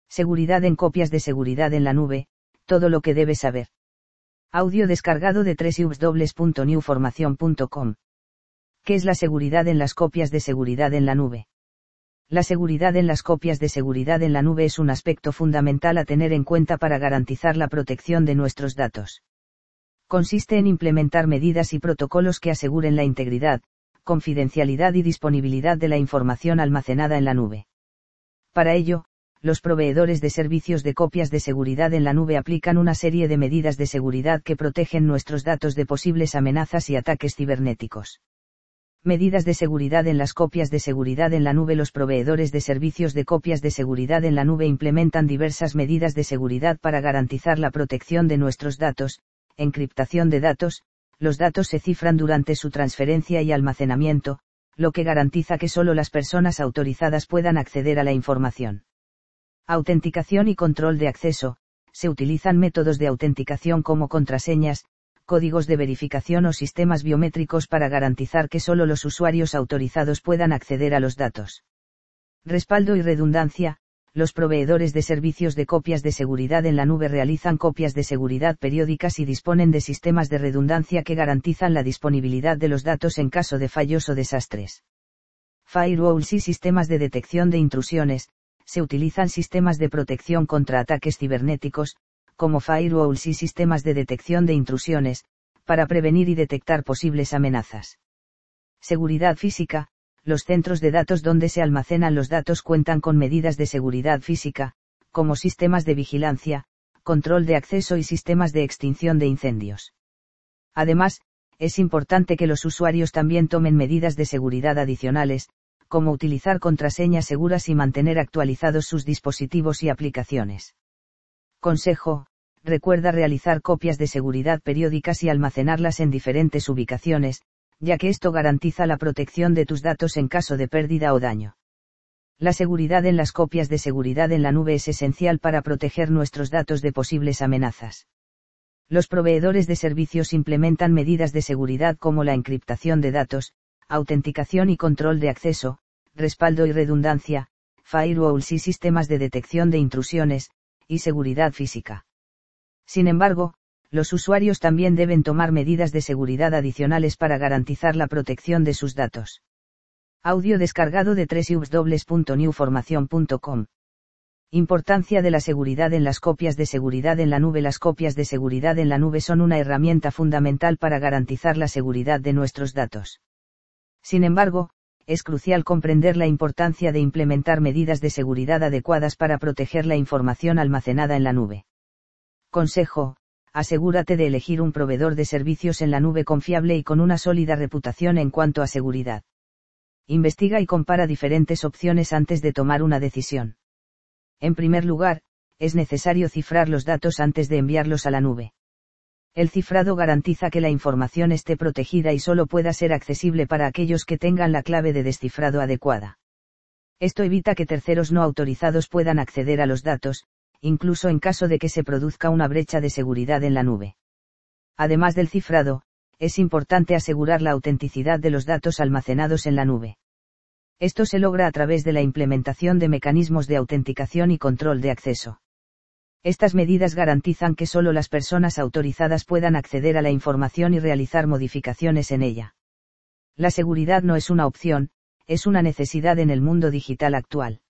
Seguridad en copias de seguridad en la nube, todo lo que debes saber. Audio descargado de www.newformation.com. ¿Qué es la seguridad en las copias de seguridad en la nube? La seguridad en las copias de seguridad en la nube es un aspecto fundamental a tener en cuenta para garantizar la protección de nuestros datos. Consiste en implementar medidas y protocolos que aseguren la integridad, confidencialidad y disponibilidad de la información almacenada en la nube. Para ello, los proveedores de servicios de copias de seguridad en la nube aplican una serie de medidas de seguridad que protegen nuestros datos de posibles amenazas y ataques cibernéticos. Medidas de seguridad en las copias de seguridad en la nube. Los proveedores de servicios de copias de seguridad en la nube implementan diversas medidas de seguridad para garantizar la protección de nuestros datos. Encriptación de datos. Los datos se cifran durante su transferencia y almacenamiento, lo que garantiza que solo las personas autorizadas puedan acceder a la información. Autenticación y control de acceso. Se utilizan métodos de autenticación como contraseñas, códigos de verificación o sistemas biométricos para garantizar que solo los usuarios autorizados puedan acceder a los datos. Respaldo y redundancia. Los proveedores de servicios de copias de seguridad en la nube realizan copias de seguridad periódicas y disponen de sistemas de redundancia que garantizan la disponibilidad de los datos en caso de fallos o desastres. Firewalls y sistemas de detección de intrusiones. Se utilizan sistemas de protección contra ataques cibernéticos, como firewalls y sistemas de detección de intrusiones, para prevenir y detectar posibles amenazas. Seguridad física. Los centros de datos donde se almacenan los datos cuentan con medidas de seguridad física, como sistemas de vigilancia, control de acceso y sistemas de extinción de incendios. Además, es importante que los usuarios también tomen medidas de seguridad adicionales, como utilizar contraseñas seguras y mantener actualizados sus dispositivos y aplicaciones. Consejo: recuerda realizar copias de seguridad periódicas y almacenarlas en diferentes ubicaciones, ya que esto garantiza la protección de tus datos en caso de pérdida o daño. La seguridad en las copias de seguridad en la nube es esencial para proteger nuestros datos de posibles amenazas. Los proveedores de servicios implementan medidas de seguridad como la encriptación de datos, autenticación y control de acceso, respaldo y redundancia, firewalls y sistemas de detección de intrusiones, y seguridad física. Sin embargo, los usuarios también deben tomar medidas de seguridad adicionales para garantizar la protección de sus datos. Audio descargado de www.newformation.com. Importancia de la seguridad en las copias de seguridad en la nube. Las copias de seguridad en la nube son una herramienta fundamental para garantizar la seguridad de nuestros datos. Sin embargo, es crucial comprender la importancia de implementar medidas de seguridad adecuadas para proteger la información almacenada en la nube. Consejo: asegúrate de elegir un proveedor de servicios en la nube confiable y con una sólida reputación en cuanto a seguridad. Investiga y compara diferentes opciones antes de tomar una decisión. En primer lugar, es necesario cifrar los datos antes de enviarlos a la nube. El cifrado garantiza que la información esté protegida y solo pueda ser accesible para aquellos que tengan la clave de descifrado adecuada. Esto evita que terceros no autorizados puedan acceder a los datos, incluso en caso de que se produzca una brecha de seguridad en la nube. Además del cifrado, es importante asegurar la autenticidad de los datos almacenados en la nube. Esto se logra a través de la implementación de mecanismos de autenticación y control de acceso. Estas medidas garantizan que solo las personas autorizadas puedan acceder a la información y realizar modificaciones en ella. La seguridad no es una opción, es una necesidad en el mundo digital actual.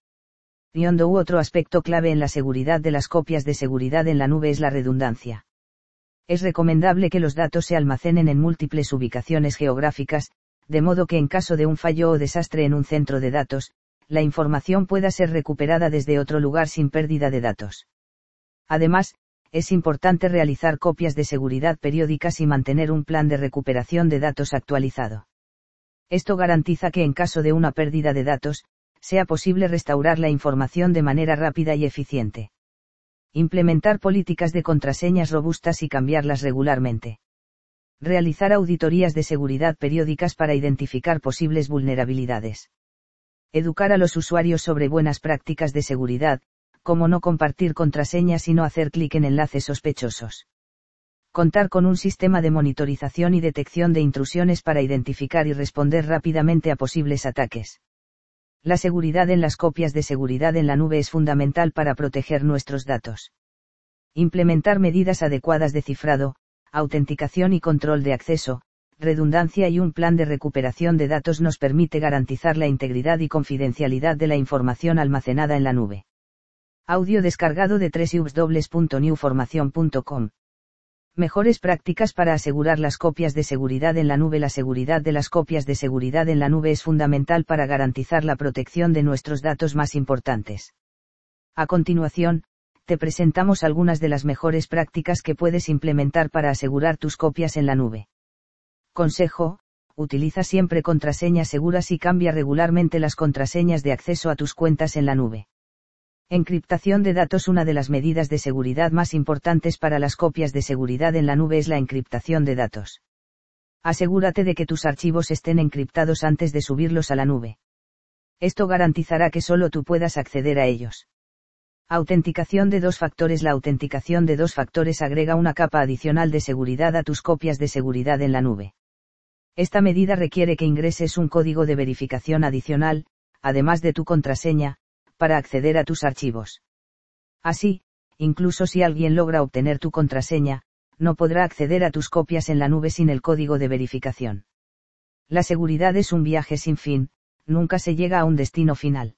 Otro aspecto clave en la seguridad de las copias de seguridad en la nube es la redundancia. Es recomendable que los datos se almacenen en múltiples ubicaciones geográficas, de modo que en caso de un fallo o desastre en un centro de datos, la información pueda ser recuperada desde otro lugar sin pérdida de datos. Además, es importante realizar copias de seguridad periódicas y mantener un plan de recuperación de datos actualizado. Esto garantiza que en caso de una pérdida de datos, sea posible restaurar la información de manera rápida y eficiente. Implementar políticas de contraseñas robustas y cambiarlas regularmente. Realizar auditorías de seguridad periódicas para identificar posibles vulnerabilidades. Educar a los usuarios sobre buenas prácticas de seguridad, como no compartir contraseñas y no hacer clic en enlaces sospechosos. Contar con un sistema de monitorización y detección de intrusiones para identificar y responder rápidamente a posibles ataques. La seguridad en las copias de seguridad en la nube es fundamental para proteger nuestros datos. Implementar medidas adecuadas de cifrado, autenticación y control de acceso, redundancia y un plan de recuperación de datos nos permite garantizar la integridad y confidencialidad de la información almacenada en la nube. Audio descargado de www.newformation.com. Mejores prácticas para asegurar las copias de seguridad en la nube. La seguridad de las copias de seguridad en la nube es fundamental para garantizar la protección de nuestros datos más importantes. A continuación, te presentamos algunas de las mejores prácticas que puedes implementar para asegurar tus copias en la nube. Consejo: utiliza siempre contraseñas seguras y cambia regularmente las contraseñas de acceso a tus cuentas en la nube. Encriptación de datos. Una de las medidas de seguridad más importantes para las copias de seguridad en la nube es la encriptación de datos. Asegúrate de que tus archivos estén encriptados antes de subirlos a la nube. Esto garantizará que solo tú puedas acceder a ellos. Autenticación de dos factores. La autenticación de dos factores agrega una capa adicional de seguridad a tus copias de seguridad en la nube. Esta medida requiere que ingreses un código de verificación adicional, además de tu contraseña, para acceder a tus archivos. Así, incluso si alguien logra obtener tu contraseña, no podrá acceder a tus copias en la nube sin el código de verificación. La seguridad es un viaje sin fin, nunca se llega a un destino final.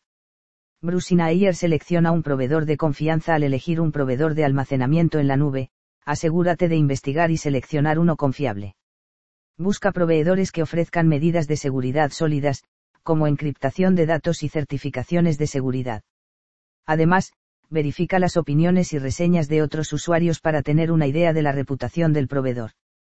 Bruce Nair selecciona un proveedor de confianza. Al elegir un proveedor de almacenamiento en la nube, asegúrate de investigar y seleccionar uno confiable. Busca proveedores que ofrezcan medidas de seguridad sólidas, como encriptación de datos y certificaciones de seguridad. Además, verifica las opiniones y reseñas de otros usuarios para tener una idea de la reputación del proveedor.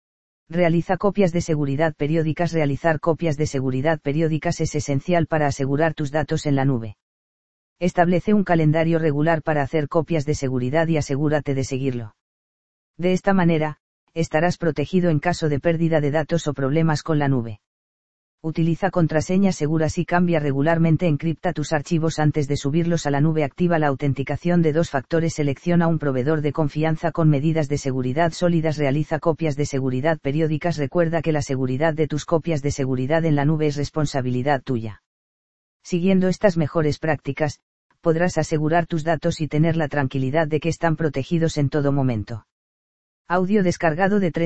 Realiza copias de seguridad periódicas. Realizar copias de seguridad periódicas es esencial para asegurar tus datos en la nube. Establece un calendario regular para hacer copias de seguridad y asegúrate de seguirlo. De esta manera, estarás protegido en caso de pérdida de datos o problemas con la nube. Utiliza contraseñas seguras y cambia regularmente. Encripta tus archivos antes de subirlos a la nube. Activa la autenticación de dos factores. Selecciona un proveedor de confianza con medidas de seguridad sólidas. Realiza copias de seguridad periódicas. Recuerda que la seguridad de tus copias de seguridad en la nube es responsabilidad tuya. Siguiendo estas mejores prácticas, podrás asegurar tus datos y tener la tranquilidad de que están protegidos en todo momento. Audio descargado de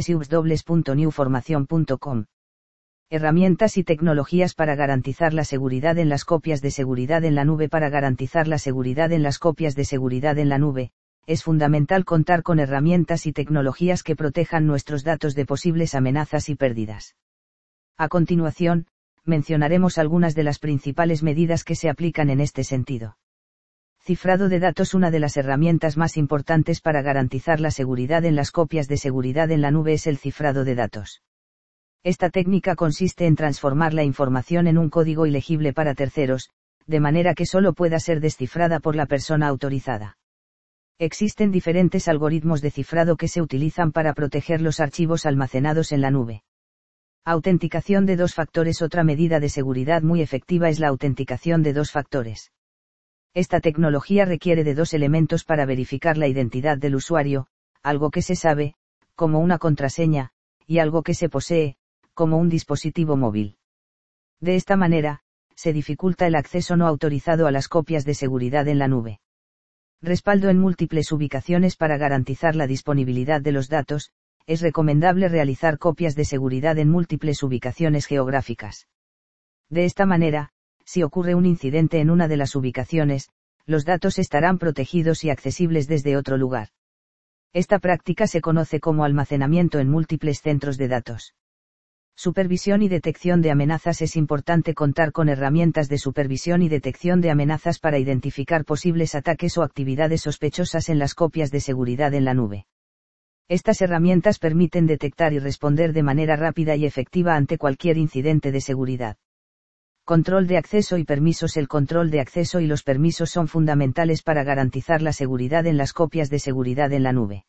www.newformation.com. Herramientas y tecnologías para garantizar la seguridad en las copias de seguridad en la nube. Para garantizar la seguridad en las copias de seguridad en la nube, es fundamental contar con herramientas y tecnologías que protejan nuestros datos de posibles amenazas y pérdidas. A continuación, mencionaremos algunas de las principales medidas que se aplican en este sentido. Cifrado de datos. Una de las herramientas más importantes para garantizar la seguridad en las copias de seguridad en la nube es el cifrado de datos. Esta técnica consiste en transformar la información en un código ilegible para terceros, de manera que solo pueda ser descifrada por la persona autorizada. Existen diferentes algoritmos de cifrado que se utilizan para proteger los archivos almacenados en la nube. Autenticación de dos factores. Otra medida de seguridad muy efectiva es la autenticación de dos factores. Esta tecnología requiere de dos elementos para verificar la identidad del usuario, algo que se sabe, como una contraseña, y algo que se posee, como un dispositivo móvil. De esta manera, se dificulta el acceso no autorizado a las copias de seguridad en la nube. Respaldo en múltiples ubicaciones. Para garantizar la disponibilidad de los datos, es recomendable realizar copias de seguridad en múltiples ubicaciones geográficas. De esta manera, si ocurre un incidente en una de las ubicaciones, los datos estarán protegidos y accesibles desde otro lugar. Esta práctica se conoce como almacenamiento en múltiples centros de datos. Supervisión y detección de amenazas. Es importante contar con herramientas de supervisión y detección de amenazas para identificar posibles ataques o actividades sospechosas en las copias de seguridad en la nube. Estas herramientas permiten detectar y responder de manera rápida y efectiva ante cualquier incidente de seguridad. Control de acceso y permisos. El control de acceso y los permisos son fundamentales para garantizar la seguridad en las copias de seguridad en la nube.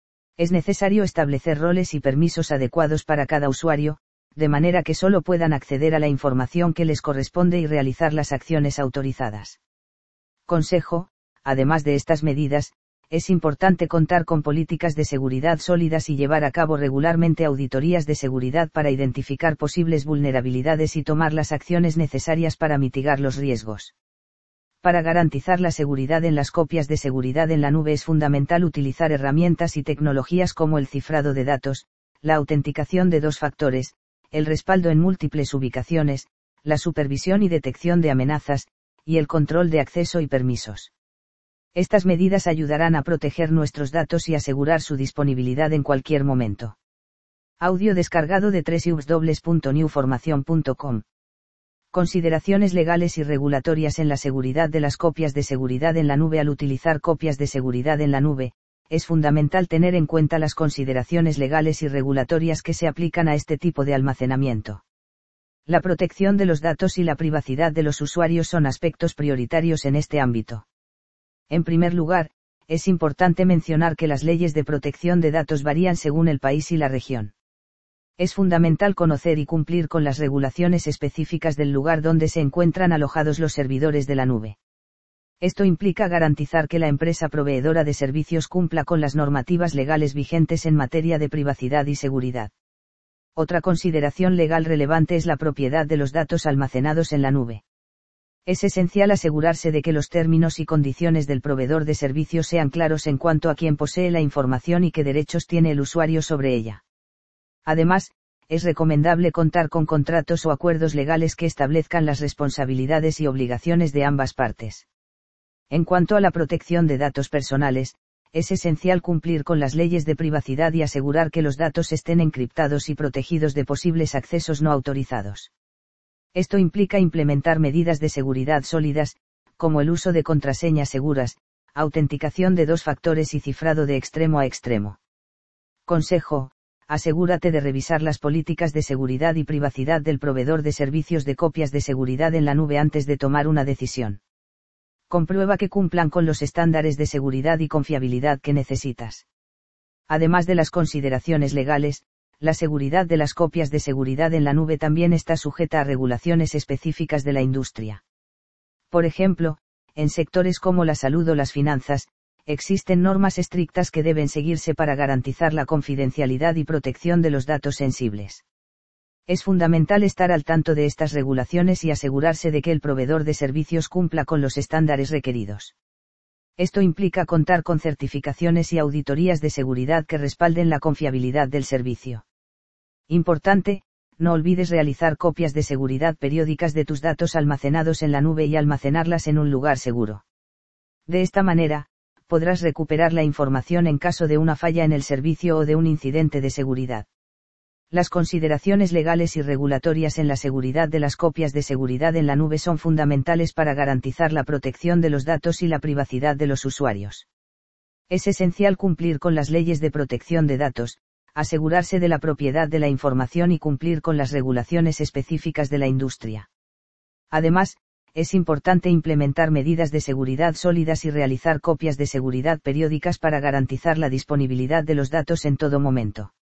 Es necesario establecer roles y permisos adecuados para cada usuario, de manera que solo puedan acceder a la información que les corresponde y realizar las acciones autorizadas. Consejo: además de estas medidas, Es importante contar con políticas de seguridad sólidas y llevar a cabo regularmente auditorías de seguridad para identificar posibles vulnerabilidades y tomar las acciones necesarias para mitigar los riesgos. Para garantizar la seguridad en las copias de seguridad en la nube es fundamental utilizar herramientas y tecnologías como el cifrado de datos, la autenticación de dos factores, el respaldo en múltiples ubicaciones, la supervisión y detección de amenazas, y el control de acceso y permisos. Estas medidas ayudarán a proteger nuestros datos y asegurar su disponibilidad en cualquier momento. Audio descargado de www.newformacion.com. Consideraciones legales y regulatorias en la seguridad de las copias de seguridad en la nube. Al utilizar copias de seguridad en la nube, es fundamental tener en cuenta las consideraciones legales y regulatorias que se aplican a este tipo de almacenamiento. La protección de los datos y la privacidad de los usuarios son aspectos prioritarios en este ámbito. En primer lugar, es importante mencionar que las leyes de protección de datos varían según el país y la región. Es fundamental conocer y cumplir con las regulaciones específicas del lugar donde se encuentran alojados los servidores de la nube. Esto implica garantizar que la empresa proveedora de servicios cumpla con las normativas legales vigentes en materia de privacidad y seguridad. Otra consideración legal relevante es la propiedad de los datos almacenados en la nube. Es esencial asegurarse de que los términos y condiciones del proveedor de servicios sean claros en cuanto a quién posee la información y qué derechos tiene el usuario sobre ella. Además, es recomendable contar con contratos o acuerdos legales que establezcan las responsabilidades y obligaciones de ambas partes. En cuanto a la protección de datos personales, es esencial cumplir con las leyes de privacidad y asegurar que los datos estén encriptados y protegidos de posibles accesos no autorizados. Esto implica implementar medidas de seguridad sólidas, como el uso de contraseñas seguras, autenticación de dos factores y cifrado de extremo a extremo. Consejo: asegúrate de revisar las políticas de seguridad y privacidad del proveedor de servicios de copias de seguridad en la nube antes de tomar una decisión. Comprueba que cumplan con los estándares de seguridad y confiabilidad que necesitas. Además de las consideraciones legales, la seguridad de las copias de seguridad en la nube también está sujeta a regulaciones específicas de la industria. Por ejemplo, en sectores como la salud o las finanzas, existen normas estrictas que deben seguirse para garantizar la confidencialidad y protección de los datos sensibles. Es fundamental estar al tanto de estas regulaciones y asegurarse de que el proveedor de servicios cumpla con los estándares requeridos. Esto implica contar con certificaciones y auditorías de seguridad que respalden la confiabilidad del servicio. Importante: no olvides realizar copias de seguridad periódicas de tus datos almacenados en la nube y almacenarlas en un lugar seguro. De esta manera, podrás recuperar la información en caso de una falla en el servicio o de un incidente de seguridad. Las consideraciones legales y regulatorias en la seguridad de las copias de seguridad en la nube son fundamentales para garantizar la protección de los datos y la privacidad de los usuarios. Es esencial cumplir con las leyes de protección de datos, asegurarse de la propiedad de la información y cumplir con las regulaciones específicas de la industria. Además, es importante implementar medidas de seguridad sólidas y realizar copias de seguridad periódicas para garantizar la disponibilidad de los datos en todo momento.